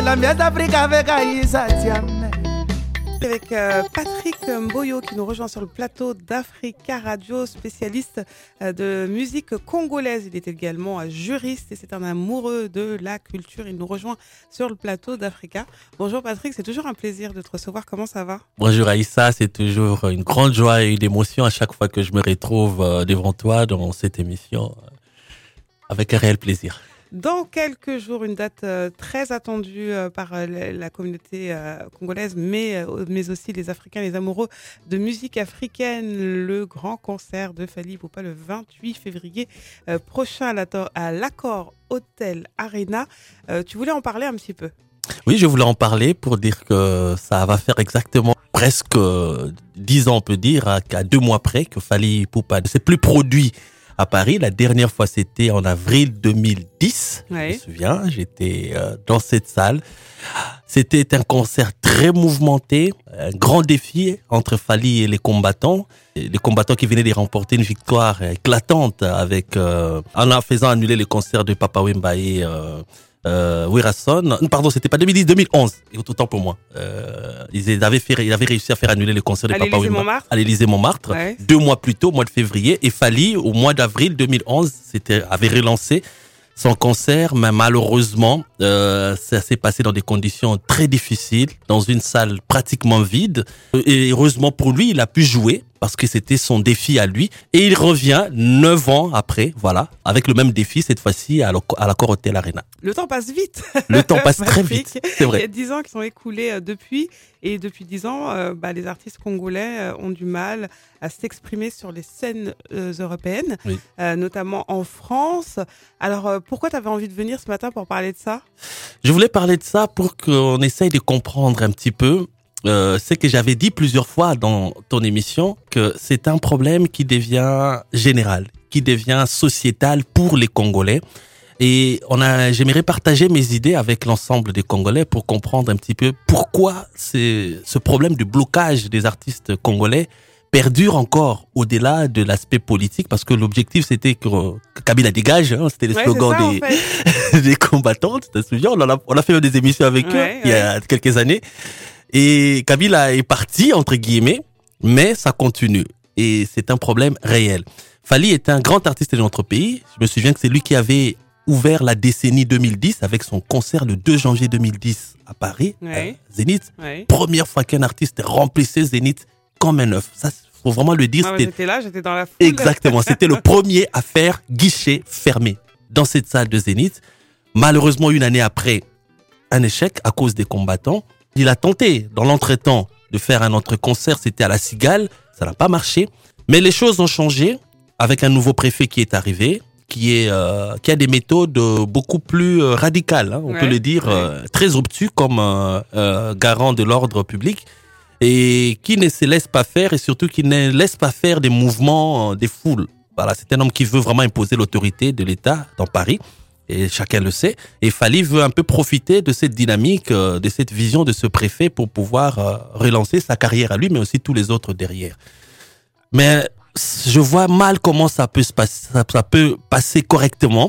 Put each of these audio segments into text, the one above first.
la mienne d'Afrique avec Aïssa Tiamé. Avec Patrick Mboyo qui nous rejoint sur le plateau d'Africa Radio, spécialiste de musique congolaise. Il est également juriste et c'est un amoureux de la culture. Il nous rejoint sur le plateau d'Africa. Bonjour Patrick, c'est toujours un plaisir de te recevoir. Comment ça va? Bonjour Aïssa, c'est toujours une grande joie et une émotion à chaque fois que je me retrouve devant toi dans cette émission. Avec un réel plaisir. Dans quelques jours, une date très attendue par la communauté congolaise, mais aussi les Africains, les amoureux de musique africaine, le grand concert de Fally Ipupa le 28 février prochain à l'Accor Hotel Arena. Tu voulais en parler un petit peu? Oui, je voulais en parler pour dire que ça va faire exactement presque 10 ans, on peut dire, à 2 mois près, que Fally Ipupa ne s'est plus produit à Paris. La dernière fois, c'était en avril 2010. Oui. Je me souviens, j'étais dans cette salle. C'était un concert très mouvementé, un grand défi entre Fally et les combattants. Les combattants qui venaient de remporter une victoire éclatante avec, en faisant annuler les concerts de Papa Wemba et Werason. Pardon, c'était pas 2010, 2011. Et autant pour moi. Ils avaient réussi à faire annuler les concerts de Papa Wemba à l'Élysée-Montmartre. Ouais. 2 mois plus tôt, au mois de février. Et Fally, au mois d'avril 2011, avait relancé son concert, mais malheureusement, ça s'est passé dans des conditions très difficiles, dans une salle pratiquement vide. Et heureusement pour lui, il a pu jouer parce que c'était son défi à lui. Et il revient 9 ans après, voilà, avec le même défi, cette fois-ci à l'Accor Hotel Arena. Le temps passe vite. Le temps passe très vite, c'est vrai. Il y a 10 ans qui sont écoulés depuis. Et depuis 10 ans, les artistes congolais ont du mal à s'exprimer sur les scènes européennes, Oui. Notamment en France. Alors, pourquoi tu avais envie de venir ce matin pour parler de ça? Je voulais parler de ça pour qu'on essaye de comprendre un petit peu. C'est que j'avais dit plusieurs fois dans ton émission que c'est un problème qui devient général, qui devient sociétal pour les Congolais. Et j'aimerais partager mes idées avec l'ensemble des Congolais pour comprendre un petit peu pourquoi ce problème du blocage des artistes congolais perdure encore au-delà de l'aspect politique, parce que l'objectif c'était que Kabila dégage, hein, c'était le slogan ça, en fait. des combattants, tu te souviens, on a fait des émissions avec eux il y a quelques années. Et Kabila est parti, entre guillemets, mais ça continue. Et c'est un problème réel. Fally est un grand artiste de notre pays. Je me souviens que c'est lui qui avait ouvert la décennie 2010 avec son concert le 2 janvier 2010 à Paris, Zénith. Oui. Première fois qu'un artiste remplissait Zénith comme un œuf. Ça, faut vraiment le dire. J'étais là, j'étais dans la foule. Exactement. C'était le premier à faire guichet fermé dans cette salle de Zénith. Malheureusement, une année après, un échec à cause des combattants. Il a tenté, dans l'entretemps, de faire un autre concert. C'était à la Cigale. Ça n'a pas marché. Mais les choses ont changé avec un nouveau préfet qui est arrivé, qui a des méthodes beaucoup plus radicales, hein, on peut le dire, très obtus comme garant de l'ordre public, et qui ne se laisse pas faire, et surtout qui ne laisse pas faire des mouvements des foules. Voilà, c'est un homme qui veut vraiment imposer l'autorité de l'État dans Paris, et chacun le sait. Et Fally veut un peu profiter de cette dynamique, de cette vision de ce préfet pour pouvoir relancer sa carrière à lui, mais aussi tous les autres derrière. Mais je vois mal comment ça peut se passer, ça peut passer correctement.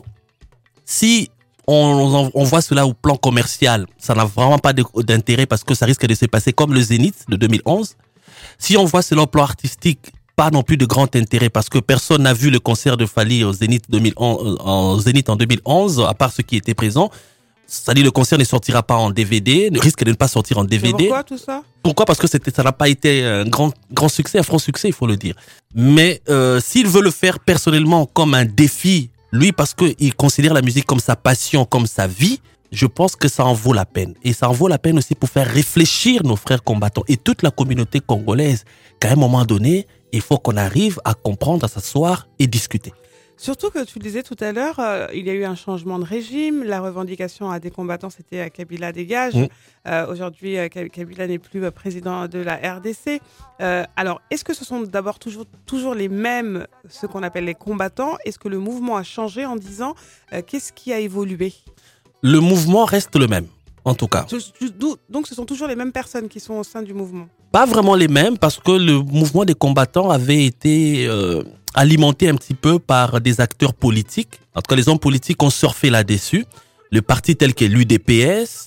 Si on voit cela au plan commercial, ça n'a vraiment pas d'intérêt parce que ça risque de se passer comme le Zénith de 2011. Si on voit cela au plan artistique, pas non plus de grand intérêt parce que personne n'a vu le concert de Fally au Zénith en 2011, à part ceux qui étaient présents. C'est-à-dire le concert ne sortira pas en DVD, ne risque de ne pas sortir en DVD. Pourquoi tout ça? Pourquoi? Parce que ça n'a pas été un grand succès, un franc succès, il faut le dire. Mais s'il veut le faire personnellement comme un défi, lui, parce qu'il considère la musique comme sa passion, comme sa vie, je pense que ça en vaut la peine. Et ça en vaut la peine aussi pour faire réfléchir nos frères combattants et toute la communauté congolaise qu'à un moment donné, il faut qu'on arrive à comprendre, à s'asseoir et discuter. Surtout que tu le disais tout à l'heure, il y a eu un changement de régime. La revendication à des combattants, c'était Kabila dégage. Aujourd'hui, Kabila n'est plus président de la RDC. Alors, est-ce que ce sont d'abord toujours les mêmes, ce qu'on appelle les combattants? Est-ce que le mouvement a changé en 10 ans? Qu'est-ce qui a évolué? Le mouvement reste le même, en tout cas. Donc, ce sont toujours les mêmes personnes qui sont au sein du mouvement? Pas vraiment les mêmes, parce que le mouvement des combattants avait été alimenté un petit peu par des acteurs politiques. En tout cas, les hommes politiques ont surfé là-dessus. le parti tel que l'UDPS,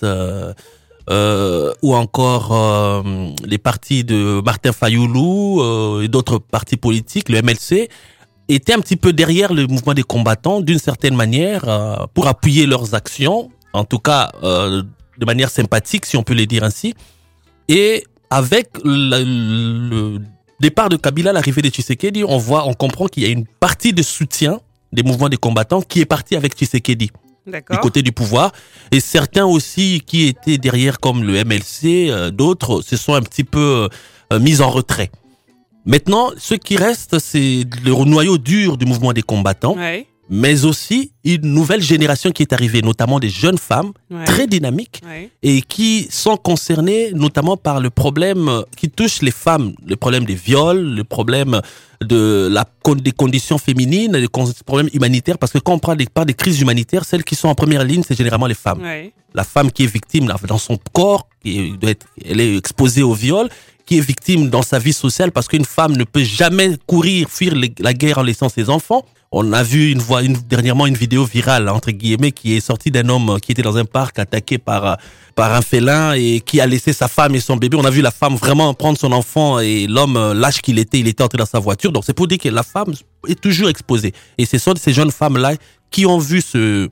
ou encore les partis de Martin Fayoulou et d'autres partis politiques, le MLC, étaient un petit peu derrière le mouvement des combattants d'une certaine manière pour appuyer leurs actions, en tout cas de manière sympathique si on peut le dire ainsi. Et avec le départ de Kabila, l'arrivée de Tshisekedi, on comprend qu'il y a une partie de soutien des mouvements des combattants qui est partie avec Tshisekedi. Du côté du pouvoir, et certains aussi qui étaient derrière comme le MLC, d'autres se sont un petit peu mis en retrait. Maintenant, ce qui reste, c'est le noyau dur du mouvement des combattants, mais aussi une nouvelle génération qui est arrivée, notamment des jeunes femmes très dynamiques et qui sont concernées notamment par le problème qui touche les femmes, le problème des viols, le problème des conditions féminines, les problèmes humanitaires, parce que quand on parle des crises humanitaires, celles qui sont en première ligne, c'est généralement les femmes. La femme qui est victime dans son corps, elle est exposée au viol, qui est victime dans sa vie sociale, parce qu'une femme ne peut jamais fuir la guerre en laissant ses enfants. On a vu dernièrement une vidéo virale, entre guillemets, qui est sortie d'un homme qui était dans un parc attaqué par un félin et qui a laissé sa femme et son bébé. On a vu la femme vraiment prendre son enfant et l'homme, lâche qu'il était, il était entré dans sa voiture. Donc c'est pour dire que la femme est toujours exposée. Et ce sont ces jeunes femmes-là qui ont vu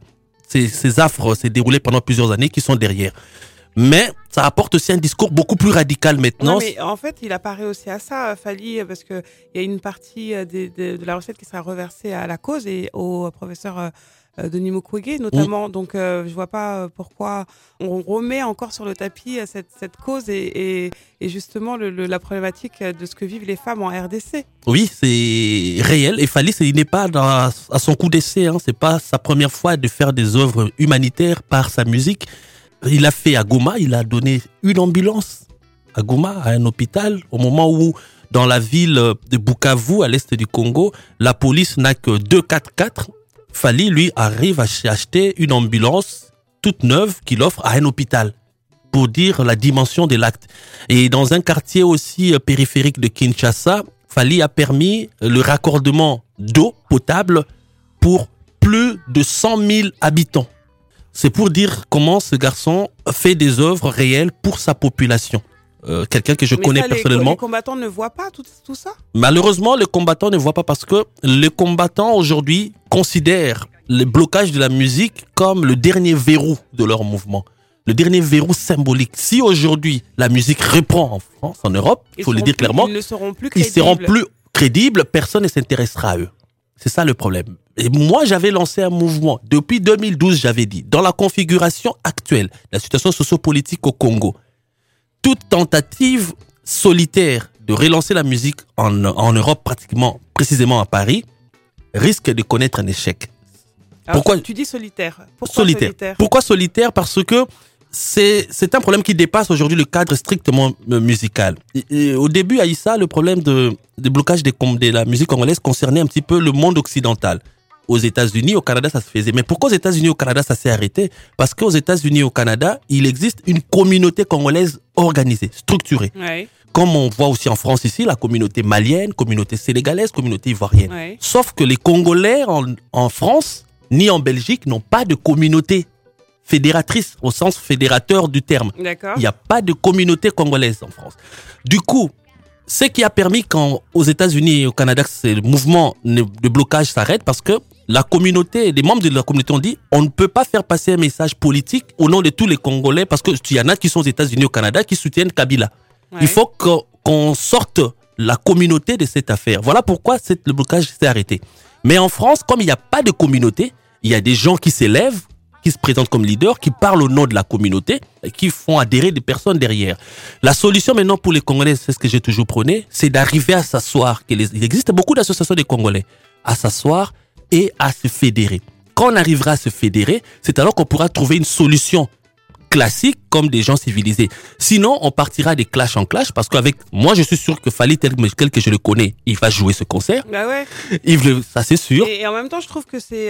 ces affres se dérouler pendant plusieurs années, qui sont derrière. Mais ça apporte aussi un discours beaucoup plus radical maintenant. Ouais, mais en fait, il apparaît aussi à ça, Fally, parce que il y a une partie de la recette qui sera reversée à la cause et au professeur Denis Mukwege notamment. Donc, je vois pas pourquoi on remet encore sur le tapis cette cause et justement la problématique de ce que vivent les femmes en RDC. Oui, c'est réel. Et Fally, il n'est pas à son coup d'essai. Hein. C'est pas sa première fois de faire des œuvres humanitaires par sa musique. Il a fait à Goma, il a donné une ambulance à Goma, à un hôpital, au moment où, dans la ville de Bukavu, à l'est du Congo, la police n'a que 2 4x4. Fally, lui, arrive à acheter une ambulance toute neuve qu'il offre à un hôpital, pour dire la dimension de l'acte. Et dans un quartier aussi périphérique de Kinshasa, Fally a permis le raccordement d'eau potable pour plus de 100 000 habitants. C'est pour dire comment ce garçon fait des œuvres réelles pour sa population. Quelqu'un que je connais personnellement. Les combattants ne voient pas tout ça ? Malheureusement, les combattants ne voient pas parce que les combattants aujourd'hui considèrent le blocage de la musique comme le dernier verrou de leur mouvement. Le dernier verrou symbolique. Si aujourd'hui la musique reprend en France, en Europe, il faut le dire clairement, ils ne seront plus crédibles. Ils seront plus crédibles, personne ne s'intéressera à eux. C'est ça le problème. Et moi, j'avais lancé un mouvement. Depuis 2012, j'avais dit, dans la configuration actuelle, la situation sociopolitique au Congo, toute tentative solitaire de relancer la musique en Europe, précisément à Paris, risque de connaître un échec. Alors, pourquoi tu dis solitaire ? Pourquoi solitaire ? Pourquoi solitaire ? Parce que c'est un problème qui dépasse aujourd'hui le cadre strictement musical. Et au début, Aïssa, le problème de blocage de la musique congolaise concernait un petit peu le monde occidental. Aux États-Unis, au Canada, ça se faisait. Mais pourquoi aux États-Unis, au Canada, ça s'est arrêté ? Parce qu'aux États-Unis, au Canada, il existe une communauté congolaise organisée, structurée. Ouais. Comme on voit aussi en France ici, la communauté malienne, communauté sénégalaise, communauté ivoirienne. Ouais. Sauf que les Congolais en France, ni en Belgique, n'ont pas de communauté fédératrice au sens fédérateur du terme. D'accord. Il n'y a pas de communauté congolaise en France. Du coup, ce qui a permis qu'aux États-Unis et au Canada, le mouvement de blocage s'arrête parce que la communauté, les membres de la communauté ont dit on ne peut pas faire passer un message politique au nom de tous les Congolais parce qu'il y en a qui sont aux États-Unis et au Canada qui soutiennent Kabila. Ouais. Il faut qu'on sorte la communauté de cette affaire. Voilà pourquoi le blocage s'est arrêté. Mais en France, comme il n'y a pas de communauté, il y a des gens qui s'élèvent, qui se présentent comme leaders, qui parlent au nom de la communauté, et qui font adhérer des personnes derrière. La solution maintenant pour les Congolais, c'est ce que j'ai toujours prôné, c'est d'arriver à s'asseoir. Il existe beaucoup d'associations des Congolais, à s'asseoir et à se fédérer. Quand on arrivera à se fédérer, c'est alors qu'on pourra trouver une solution classique comme des gens civilisés. Sinon, on partira des clash en clash parce qu'avec moi, je suis sûr que Fally, tel que je le connais, il va jouer ce concert. Bah ouais. Ça, c'est sûr. Et en même temps, je trouve que c'est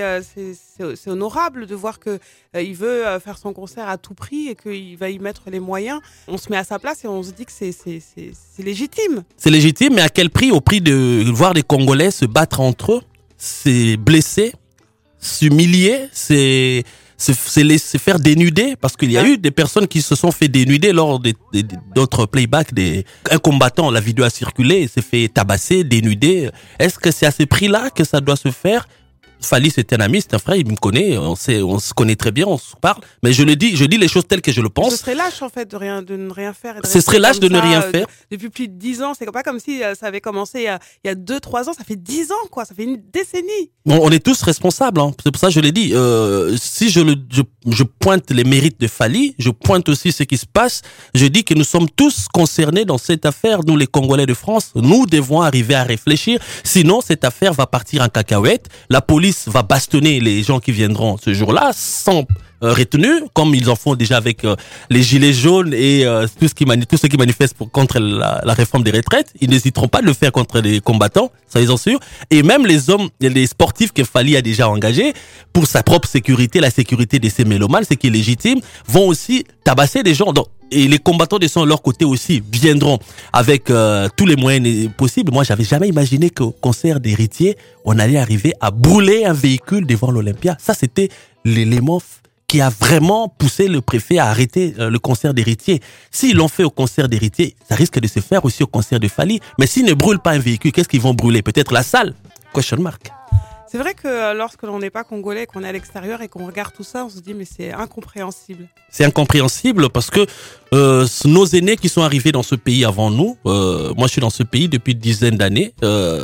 honorable de voir que il veut faire son concert à tout prix et qu'il va y mettre les moyens. On se met à sa place et on se dit que c'est légitime. C'est légitime, mais à quel prix ? Au prix de voir des Congolais se battre entre eux, se blesser, s'humilier, se faire dénuder, parce qu'il y a eu des personnes qui se sont fait dénuder lors d'autres playbacks. Un combattant, la vidéo a circulé, il s'est fait tabasser, dénuder. Est-ce que c'est à ce prix-là que ça doit se faire? Fally, c'est un ami, c'est un frère, il me connaît, on se connaît très bien, on se parle. Mais je dis les choses telles que je le pense. Ce serait lâche, en fait, de ne rien faire. Ce serait lâche de ne rien faire. Depuis plus de 10 ans, c'est pas comme si ça avait commencé il y a 2-3 ans, ça fait 10 ans, quoi, ça fait une décennie. Bon, on est tous responsables, hein. C'est pour ça que je l'ai dit. Si je pointe les mérites de Fally, je pointe aussi ce qui se passe. Je dis que nous sommes tous concernés dans cette affaire, nous les Congolais de France. Nous devons arriver à réfléchir. Sinon, cette affaire va partir en cacahuète. La police va bastonner les gens qui viendront ce jour-là sans retenue, comme ils en font déjà avec les gilets jaunes et tous ceux qui manifestent contre la réforme des retraites. Ils n'hésiteront pas de le faire contre les combattants, soyez-en sûrs. Et même les sportifs que Fally a déjà engagés pour sa propre sécurité, la sécurité de ces mélomanes, ce qui est légitime, vont aussi tabasser des gens. Donc, et les combattants de leur côté aussi viendront avec tous les moyens possibles. Moi, j'avais jamais imaginé qu'au concert d'héritiers, on allait arriver à brûler un véhicule devant l'Olympia. Ça, c'était l'élément qui a vraiment poussé le préfet à arrêter le concert d'héritiers. S'ils l'ont fait au concert d'héritiers, ça risque de se faire aussi au concert de Fally. Mais s'ils ne brûlent pas un véhicule, qu'est-ce qu'ils vont brûler? Peut-être la salle? Question mark. C'est vrai que lorsque l'on n'est pas congolais, qu'on est à l'extérieur et qu'on regarde tout ça, on se dit mais c'est incompréhensible. C'est incompréhensible parce que nos aînés qui sont arrivés dans ce pays avant nous, moi je suis dans ce pays depuis une dizaine d'années,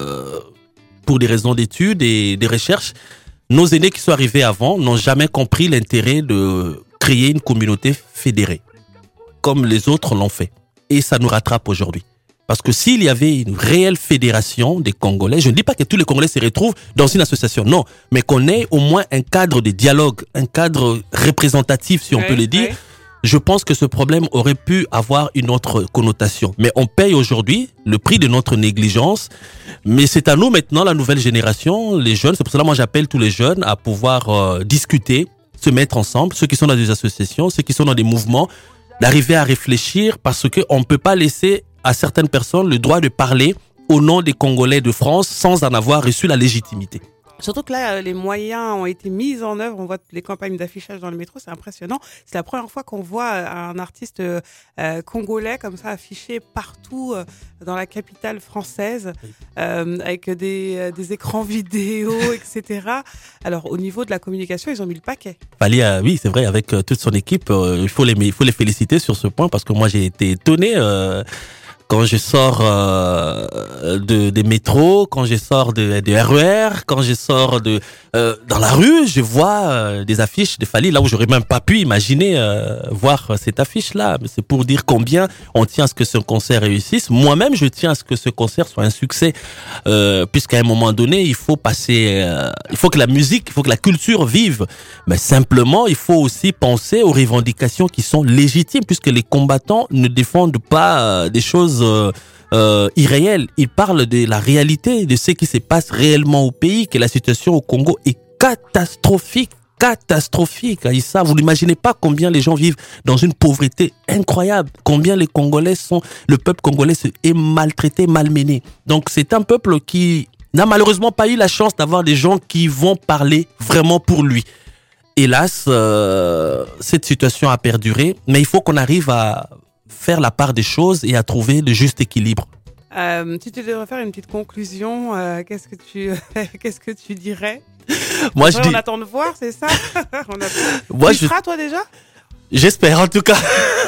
pour des raisons d'études et des recherches, nos aînés qui sont arrivés avant n'ont jamais compris l'intérêt de créer une communauté fédérée, comme les autres l'ont fait. Et ça nous rattrape aujourd'hui. Parce que s'il y avait une réelle fédération des Congolais, je ne dis pas que tous les Congolais se retrouvent dans une association, non, mais qu'on ait au moins un cadre de dialogue, un cadre représentatif, si on peut le dire, je pense que ce problème aurait pu avoir une autre connotation. Mais on paye aujourd'hui le prix de notre négligence, mais c'est à nous maintenant, la nouvelle génération, les jeunes, c'est pour cela moi j'appelle tous les jeunes à pouvoir discuter, se mettre ensemble, ceux qui sont dans des associations, ceux qui sont dans des mouvements, d'arriver à réfléchir parce qu'on ne peut pas laisser à certaines personnes le droit de parler au nom des Congolais de France sans en avoir reçu la légitimité. Surtout que là, les moyens ont été mis en œuvre. On voit les campagnes d'affichage dans le métro, c'est impressionnant. C'est la première fois qu'on voit un artiste congolais comme ça affiché partout dans la capitale française, avec des écrans vidéo, etc. Alors, au niveau de la communication, ils ont mis le paquet. Fally, oui, c'est vrai, avec toute son équipe, il faut les féliciter sur ce point parce que moi, j'ai été étonné. Quand je sors des métros, quand je sors des RER, quand je sors dans la rue, je vois des affiches de Fally là où j'aurais même pas pu imaginer voir cette affiche-là. C'est pour dire combien on tient à ce que ce concert réussisse. Moi-même, je tiens à ce que ce concert soit un succès, puisqu'à un moment donné, il faut que la musique, il faut que la culture vive. Mais simplement, il faut aussi penser aux revendications qui sont légitimes, puisque les combattants ne défendent pas des choses irréel. Il parle de la réalité, de ce qui se passe réellement au pays, que la situation au Congo est catastrophique, Aïssa. Vous n'imaginez pas combien les gens vivent dans une pauvreté incroyable, combien le peuple congolais est maltraité, malmené. Donc c'est un peuple qui n'a malheureusement pas eu la chance d'avoir des gens qui vont parler vraiment pour lui. Hélas, cette situation a perduré, mais il faut qu'on arrive à faire la part des choses et à trouver le juste équilibre. Si tu devrais faire une petite conclusion, qu'est-ce que tu dirais? Moi, je dis... On attend de voir, c'est ça? Moi, tu seras, toi, déjà? J'espère, en tout cas.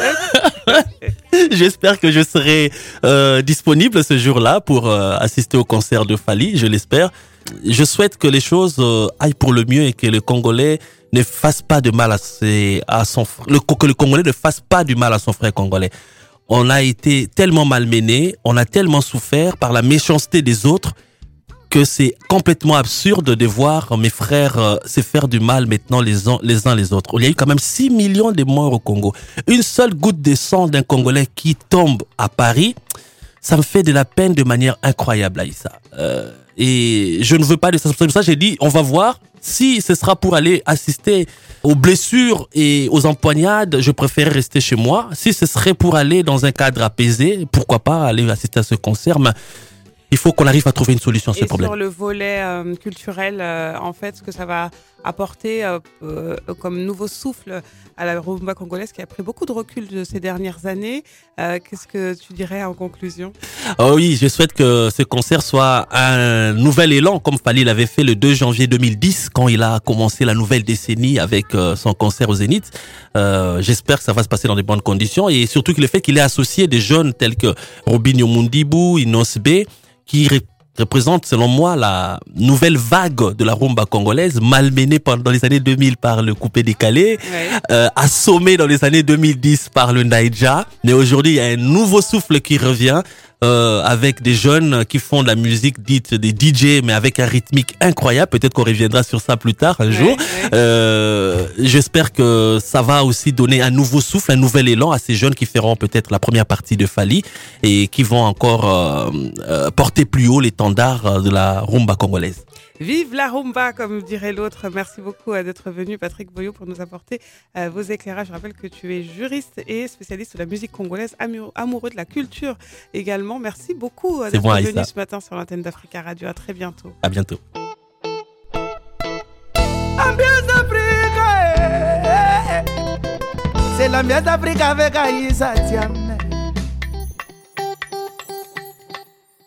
J'espère que je serai disponible ce jour-là pour assister au concert de Fally, je l'espère. Je souhaite que les choses aillent pour le mieux et que le Congolais ne fasse pas de mal à son frère, que le Congolais ne fasse pas du mal à son frère congolais. On a été tellement malmenés, on a tellement souffert par la méchanceté des autres que c'est complètement absurde de voir mes frères se faire du mal maintenant les uns les autres. Il y a eu quand même 6 millions de morts au Congo. Une seule goutte de sang d'un Congolais qui tombe à Paris, ça me fait de la peine de manière incroyable, Aïssa. Et je ne veux pas de ça. C'est pour ça que j'ai dit, on va voir. Si ce sera pour aller assister aux blessures et aux empoignades, je préfère rester chez moi. Si ce serait pour aller dans un cadre apaisé, pourquoi pas aller assister à ce concert. Mais Il faut qu'on arrive à trouver une solution à ce problème. Sur le volet culturel, en fait, ce que ça va apporter comme nouveau souffle à la rumba congolaise qui a pris beaucoup de recul de ces dernières années. Qu'est-ce que tu dirais en conclusion? Oh oui, je souhaite que ce concert soit un nouvel élan, comme Fally l'avait fait le 2 janvier 2010, quand il a commencé la nouvelle décennie avec son concert au Zénith. J'espère que ça va se passer dans de bonnes conditions, et surtout que le fait qu'il ait associé des jeunes tels que Robinho Mundibou, Inos B, qui représente, selon moi, la nouvelle vague de la rumba congolaise, malmenée dans les années 2000 par le coupé-décalé, assommée dans les années 2010 par le Naija. Mais aujourd'hui, il y a un nouveau souffle qui revient, avec des jeunes qui font de la musique dite des DJ, mais avec un rythmique incroyable. Peut-être qu'on reviendra sur ça plus tard, un jour. J'espère que ça va aussi donner un nouveau souffle, un nouvel élan à ces jeunes qui feront peut-être la première partie de Fally et qui vont encore porter plus haut l'étendard de la rumba congolaise. Vive la rumba, comme dirait l'autre. Merci beaucoup d'être venu, Patrick Boyo, pour nous apporter vos éclairages. Je rappelle que tu es juriste et spécialiste de la musique congolaise, amoureux de la culture également. Merci beaucoup d'être venu ce matin sur l'antenne d'Africa Radio. À très bientôt. À bientôt. Ambiance d'Afrique, c'est l'ambiance d'Afrique avec Aïssa Thiam.